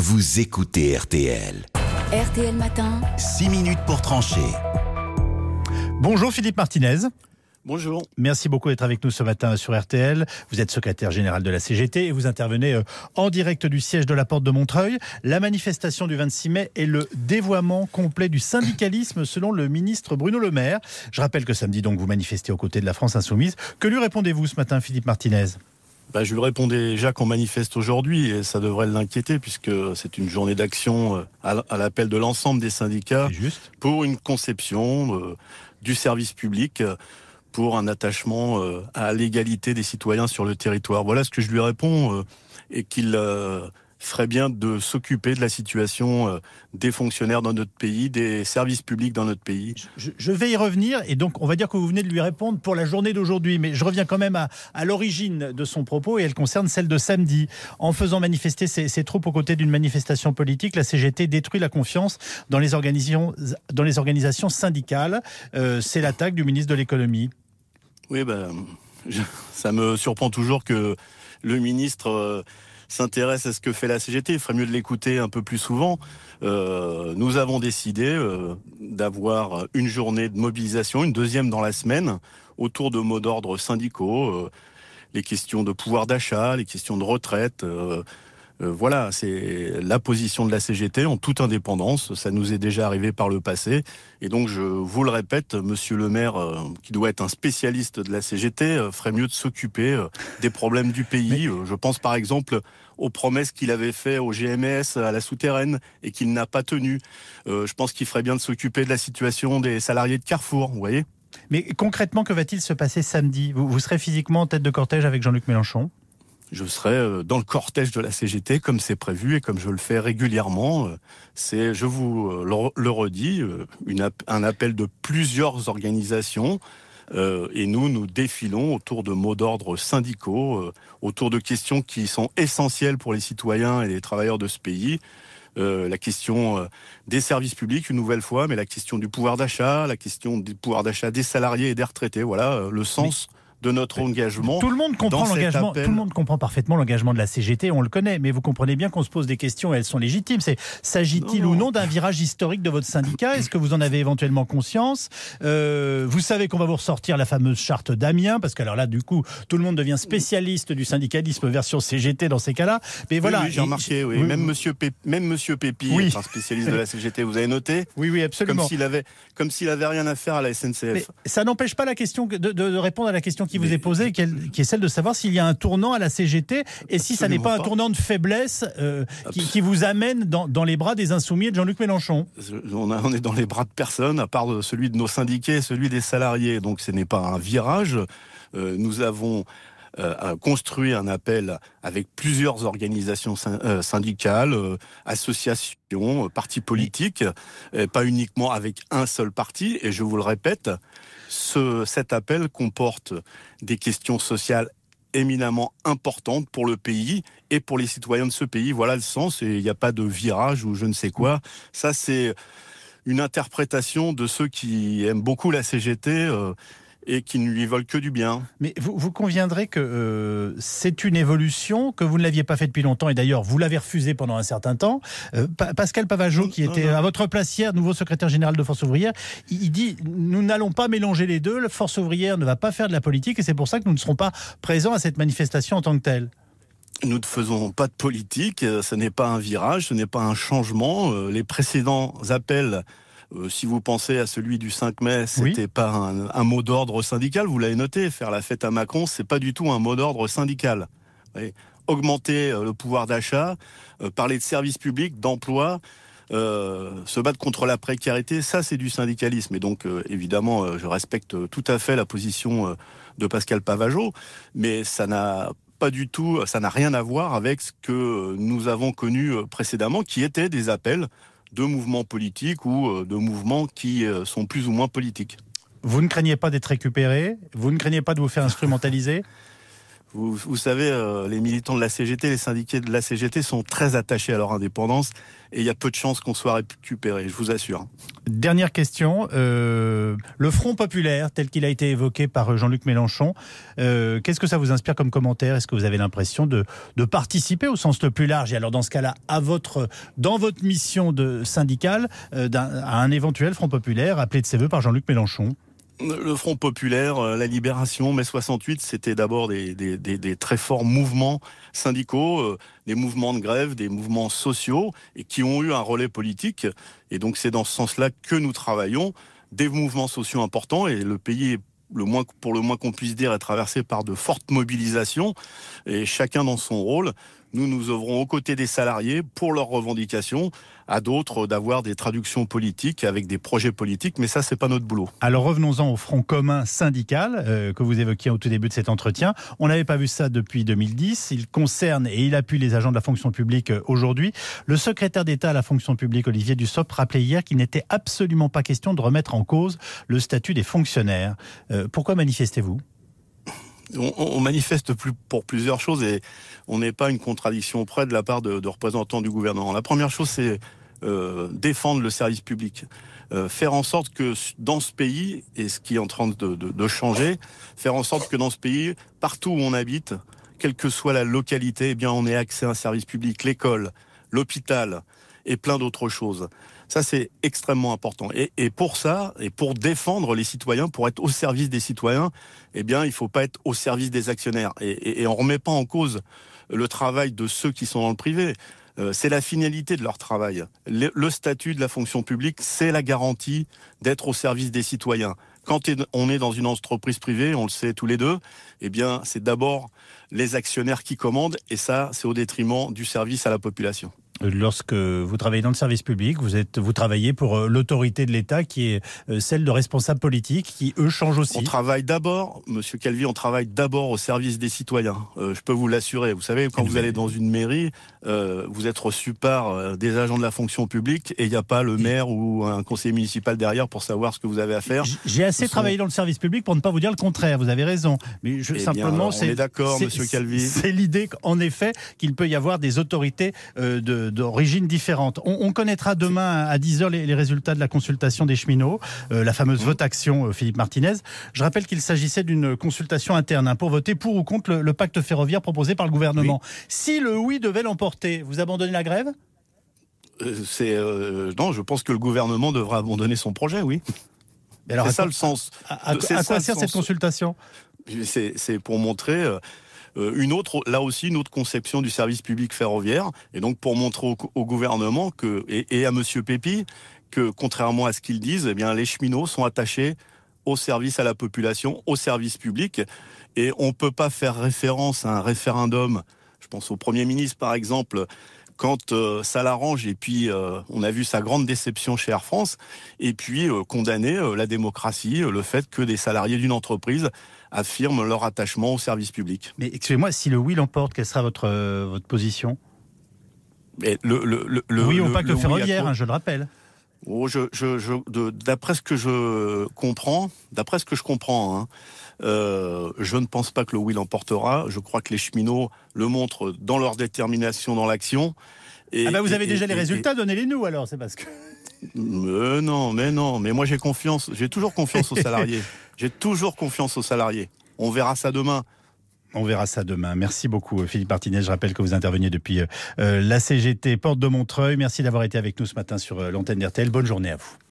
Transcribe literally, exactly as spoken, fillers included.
vous écoutez R T L. R T L Matin. six minutes pour trancher. Bonjour Philippe Martinez. Bonjour. Merci beaucoup d'être avec nous ce matin sur R T L. Vous êtes secrétaire général de la C G T et vous intervenez en direct du siège de la Porte de Montreuil. La manifestation du vingt-six mai est le dévoiement complet du syndicalisme selon le ministre Bruno Le Maire. Je rappelle que samedi donc vous manifestez aux côtés de la France Insoumise. Que lui répondez-vous ce matin, Philippe Martinez ? Bah, je lui réponds déjà qu'on manifeste aujourd'hui et ça devrait l'inquiéter puisque c'est une journée d'action à l'appel de l'ensemble des syndicats pour une conception euh, du service public, pour un attachement euh, à l'égalité des citoyens sur le territoire. Voilà ce que je lui réponds euh, et qu'il euh, ferait bien de s'occuper de la situation euh, des fonctionnaires dans notre pays, des services publics dans notre pays. Je, je vais y revenir et donc on va dire que vous venez de lui répondre pour la journée d'aujourd'hui, mais je reviens quand même à, à l'origine de son propos et elle concerne celle de samedi. En faisant manifester ses, ses troupes aux côtés d'une manifestation politique, la C G T détruit la confiance dans les organisations, dans les organisations syndicales. Euh, c'est l'attaque du ministre de l'économie. Oui, ben, je, ça me surprend toujours que le ministre euh, s'intéresse à ce que fait la C G T. Il ferait mieux de l'écouter un peu plus souvent. Euh, nous avons décidé euh, d'avoir une journée de mobilisation, une deuxième dans la semaine, autour de mots d'ordre syndicaux, euh, les questions de pouvoir d'achat, les questions de retraite. Euh, euh, voilà, c'est la position de la C G T en toute indépendance. Ça nous est déjà arrivé par le passé. Et donc, je vous le répète, Monsieur le maire, euh, qui doit être un spécialiste de la C G T, euh, ferait mieux de s'occuper euh, des problèmes du pays. Mais... Euh, je pense par exemple aux promesses qu'il avait faites au G M S, à la souterraine, et qu'il n'a pas tenues. Euh, je pense qu'il ferait bien de s'occuper de la situation des salariés de Carrefour, vous voyez ? Mais concrètement, que va-t-il se passer samedi ? vous, vous serez physiquement en tête de cortège avec Jean-Luc Mélenchon ? Je serai dans le cortège de la C G T comme c'est prévu et comme je le fais régulièrement. C'est, je vous le redis, une, un appel de plusieurs organisations. Euh, et nous, nous défilons autour de mots d'ordre syndicaux, euh, autour de questions qui sont essentielles pour les citoyens et les travailleurs de ce pays. Euh, la question euh, des services publics, une nouvelle fois, mais la question du pouvoir d'achat, la question du pouvoir d'achat des salariés et des retraités. Voilà euh, le sens... Mais... de notre engagement. Tout le monde comprend l'engagement. Tout le monde comprend parfaitement l'engagement de la C G T. On le connaît, mais vous comprenez bien qu'on se pose des questions et elles sont légitimes. C'est s'agit-il non, non. ou non d'un virage historique de votre syndicat ? Est-ce que vous en avez éventuellement conscience ? euh, Vous savez qu'on va vous ressortir la fameuse charte d'Amiens, parce que alors là, du coup, tout le monde devient spécialiste du syndicalisme version C G T dans ces cas-là. Mais voilà. Oui, oui, j'ai remarqué. Oui. Oui. Même Monsieur Pé... même Monsieur Pépi, oui. est un spécialiste de la C G T. Vous avez noté ? Oui, oui, absolument. Comme s'il avait, comme s'il avait rien à faire à la S N C F. Mais ça n'empêche pas la question de, de, de répondre à la question qui mais... vous est posée, qu'elle qui est celle de savoir s'il y a un tournant à la C G T et si ça n'est pas, pas un tournant de faiblesse euh, qui, qui vous amène dans, dans les bras des Insoumis et de Jean-Luc Mélenchon. On, a, on est dans les bras de personne, à part de celui de nos syndiqués et celui des salariés. Donc ce n'est pas un virage. Euh, nous avons euh, construit un appel avec plusieurs organisations syndicales, euh, associations, partis politiques, et pas uniquement avec un seul parti. Et je vous le répète, Ce, cet appel comporte des questions sociales éminemment importantes pour le pays et pour les citoyens de ce pays. Voilà le sens, et il n'y a pas de virage ou je ne sais quoi. Ça, c'est une interprétation de ceux qui aiment beaucoup la C G T euh, et qui ne lui veulent que du bien. Mais vous, vous conviendrez que euh, c'est une évolution, que vous ne l'aviez pas fait depuis longtemps, et d'ailleurs vous l'avez refusé pendant un certain temps. Euh, pa- Pascal Pavageau, qui était à votre place hier, nouveau secrétaire général de Force ouvrière, il dit « Nous n'allons pas mélanger les deux, la Force ouvrière ne va pas faire de la politique et c'est pour ça que nous ne serons pas présents à cette manifestation en tant que telle. » Nous ne faisons pas de politique, ce n'est pas un virage, ce n'est pas un changement. Les précédents appels... Euh, si vous pensez à celui du cinq mai, c'était oui. pas un, un mot d'ordre syndical, vous l'avez noté, faire la fête à Macron, c'est pas du tout un mot d'ordre syndical. Oui. Augmenter euh, le pouvoir d'achat, euh, parler de services publics, d'emploi, euh, se battre contre la précarité, ça c'est du syndicalisme. Et donc euh, évidemment, euh, je respecte tout à fait la position euh, de Pascal Pavageau, mais ça n'a pas du tout, ça n'a rien à voir avec ce que nous avons connu précédemment, qui étaient des appels de mouvements politiques ou de mouvements qui sont plus ou moins politiques. Vous ne craignez pas d'être récupéré ? Vous ne craignez pas de vous faire instrumentaliser ? Vous, vous savez, euh, les militants de la C G T, les syndiqués de la C G T sont très attachés à leur indépendance et il y a peu de chances qu'on soit récupéré, je vous assure. Dernière question, euh, le Front populaire tel qu'il a été évoqué par Jean-Luc Mélenchon, euh, qu'est-ce que ça vous inspire comme commentaire? Est-ce que vous avez l'impression de, de participer au sens le plus large, et alors dans ce cas-là, à votre, dans votre mission de syndicale, euh, à un éventuel Front populaire appelé de ses voeux par Jean-Luc Mélenchon? Le Front populaire, la Libération, mai soixante-huit, c'était d'abord des, des, des, des très forts mouvements syndicaux, euh, des mouvements de grève, des mouvements sociaux, et qui ont eu un relais politique. Et donc c'est dans ce sens-là que nous travaillons, des mouvements sociaux importants, et le pays est le moins, pour le moins qu'on puisse dire, est traversé par de fortes mobilisations, et chacun dans son rôle. Nous nous œuvrons aux côtés des salariés pour leurs revendications, à d'autres d'avoir des traductions politiques avec des projets politiques, mais ça, c'est pas notre boulot. Alors revenons-en au Front commun syndical euh, que vous évoquiez au tout début de cet entretien. On n'avait pas vu ça depuis deux mille dix. Il concerne et il appuie les agents de la fonction publique euh, aujourd'hui. Le secrétaire d'État à la fonction publique, Olivier Dussopt, rappelait hier qu'il n'était absolument pas question de remettre en cause le statut des fonctionnaires. Euh, pourquoi manifestez-vous ? On, on manifeste plus pour plusieurs choses et on n'est pas une contradiction près de la part de, de représentants du gouvernement. La première chose, c'est euh, défendre le service public. Euh, faire en sorte que dans ce pays, et ce qui est en train de, de, de changer, faire en sorte que dans ce pays, partout où on habite, quelle que soit la localité, eh bien on ait accès à un service public, l'école, l'hôpital et plein d'autres choses. Ça, c'est extrêmement important. Et, et pour ça, et pour défendre les citoyens, pour être au service des citoyens, eh bien, il ne faut pas être au service des actionnaires. Et, et, et on ne remet pas en cause le travail de ceux qui sont dans le privé. Euh, c'est la finalité de leur travail. Le, le statut de la fonction publique, c'est la garantie d'être au service des citoyens. Quand on est dans une entreprise privée, on le sait tous les deux, eh bien, c'est d'abord les actionnaires qui commandent, et ça, c'est au détriment du service à la population. Lorsque vous travaillez dans le service public, vous, êtes, vous travaillez pour l'autorité de l'État qui est celle de responsables politiques qui, eux, changent aussi. On travaille d'abord, Monsieur Calvi, on travaille d'abord au service des citoyens. Euh, je peux vous l'assurer. Vous savez, quand vous allez dans une mairie, euh, vous êtes reçu par euh, des agents de la fonction publique et il n'y a pas le maire ou un conseiller municipal derrière pour savoir ce que vous avez à faire. J'ai assez sont... travaillé dans le service public pour ne pas vous dire le contraire. Vous avez raison. Mais je, eh simplement, bien, on est d'accord, Monsieur Calvi. C'est l'idée, en effet, qu'il peut y avoir des autorités euh, de d'origine différente. On, on connaîtra demain à dix heures les, les résultats de la consultation des cheminots, euh, la fameuse mmh. vote-action euh, Philippe Martinez. Je rappelle qu'il s'agissait d'une consultation interne hein, pour voter pour ou contre le, le pacte ferroviaire proposé par le gouvernement. Oui. Si le oui devait l'emporter, vous abandonnez la grève ? euh, c'est, euh, Non, je pense que le gouvernement devra abandonner son projet, oui. Et alors, c'est ça le sens. À, à, à quoi sert cette sens. consultation ? c'est, c'est pour montrer... Euh, une autre, là aussi, une autre conception du service public ferroviaire, et donc pour montrer au, au gouvernement que, et, et à Monsieur Pépi que, contrairement à ce qu'ils disent, eh bien, les cheminots sont attachés au service à la population, au service public, et on ne peut pas faire référence à un référendum, je pense au Premier ministre par exemple, quand euh, ça l'arrange, et puis euh, on a vu sa grande déception chez Air France, et puis euh, condamner euh, la démocratie, euh, le fait que des salariés d'une entreprise affirment leur attachement au service public. Mais excusez-moi, si le oui l'emporte, quelle sera votre, euh, votre position ? Mais le, le, le, le, Oui, au le, pacte le ferroviaire, oui hein, je le rappelle. Oh, je, je, je, de, d'après ce que je comprends, d'après ce que je comprends, hein, euh, je ne pense pas que le oui l'emportera. Je crois que les cheminots le montrent dans leur détermination dans l'action. Et, ah bah vous avez et, déjà et, les et, résultats, donnez-les nous alors, c'est parce que... Mais non, mais non, mais moi j'ai confiance, j'ai toujours confiance aux salariés. J'ai toujours confiance aux salariés. On verra ça demain. On verra ça demain. Merci beaucoup Philippe Martinez. Je rappelle que vous interveniez depuis euh, la C G T Porte de Montreuil. Merci d'avoir été avec nous ce matin sur euh, l'antenne d'R T L. Bonne journée à vous.